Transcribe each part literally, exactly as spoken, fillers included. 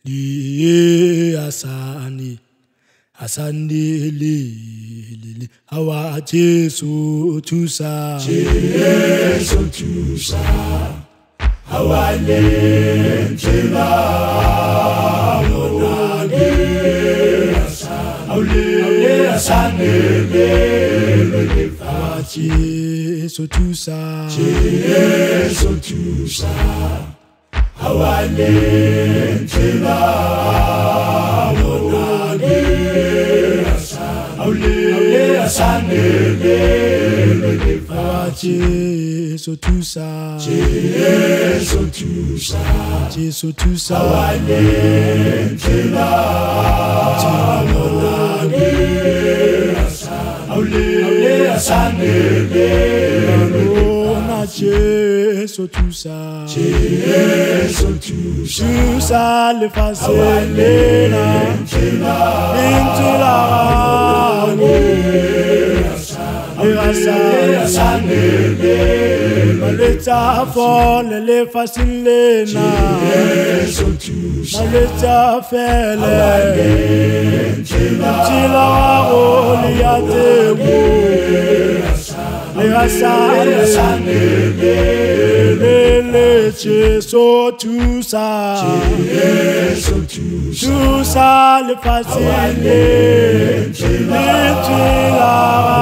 li asani asandi li li awa Jesu tusa Jesu tusa awa le jela monade asani asani le le awa Jesu tusa Jesu tusa awa le jela monade asani asani le le awa Jesu tusa Jesu tusa Jesu tusa awa le jela monade asani asani le na Jesu tusa Jesu tusa tusa le faselena intula asani asani le maleta fole le faselena Jesu tusa maleta fele jela tila oli atemu le asani le le Jesu tusa Jesu tusa tusa le fasile intila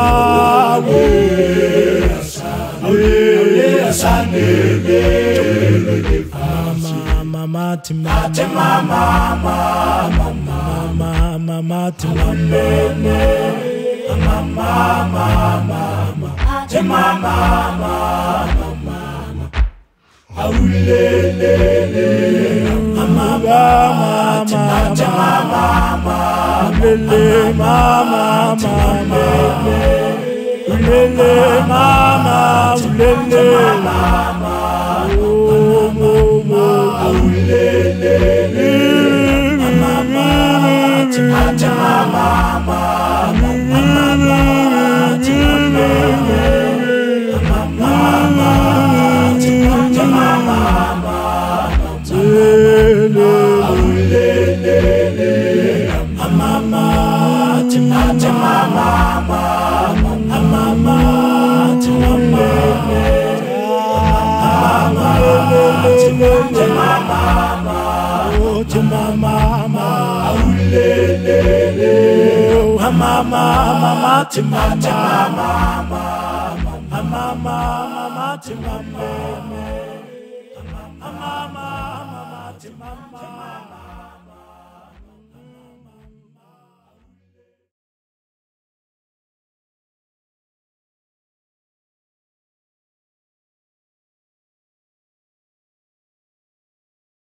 asani le mama mati mama mama mama mama mama ti mama mama mama mama mama aulele mama mama mama lele mama mama lele mama lele mama oh mama aulele mama mama mama mama mama mama mama mama